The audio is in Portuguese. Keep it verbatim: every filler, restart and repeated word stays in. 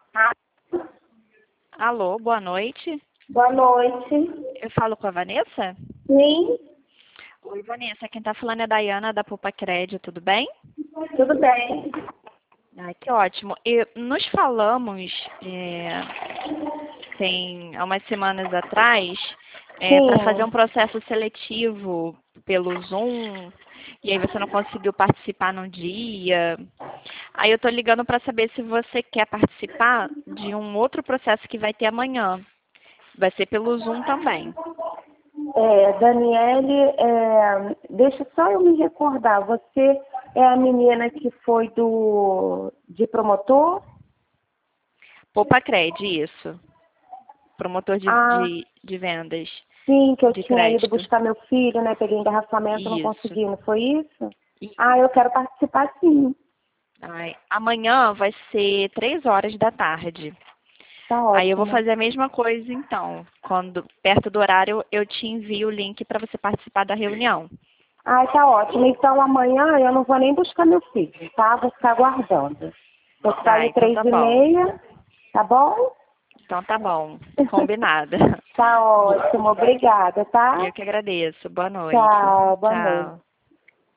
Ah, alô, boa noite. Boa noite. Eu falo com a Vanessa? Sim, Oi, Vanessa. Quem tá falando é a Dayana, da Poupa Crédito, tudo bem? tudo bem. Ai, que ótimo. E nos falamos, é, tem há umas semanas atrás, para fazer um Sim. processo seletivo pelo Zoom, e aí você não conseguiu participar no dia. Aí eu tô ligando para saber se você quer participar de um outro processo que vai ter amanhã. Vai ser pelo Zoom também. É, Daniele, é, deixa só eu me recordar. Você é a menina que foi do de promotor? Poupa Crédito, isso. Promotor de, Ah, de, de vendas sim, que eu de tinha ido crédito. buscar meu filho, né? Peguei engarrafamento, não Isso. consegui, não foi isso? Isso. Ah, eu quero participar sim. Ai, amanhã vai ser três horas da tarde. Tá Aí eu vou ótimo. fazer a mesma coisa então. Quando perto do horário eu te envio o link para você participar da reunião. Ah, tá ótimo. Então amanhã eu não vou nem buscar meu filho, tá? Vou ficar aguardando. Vou Tá, sair então três tá e bom. meia, tá bom? Então tá bom. Combinado. Tá ótimo, obrigada, tá? Eu que agradeço. Boa noite. Tchau, boa noite. Tchau.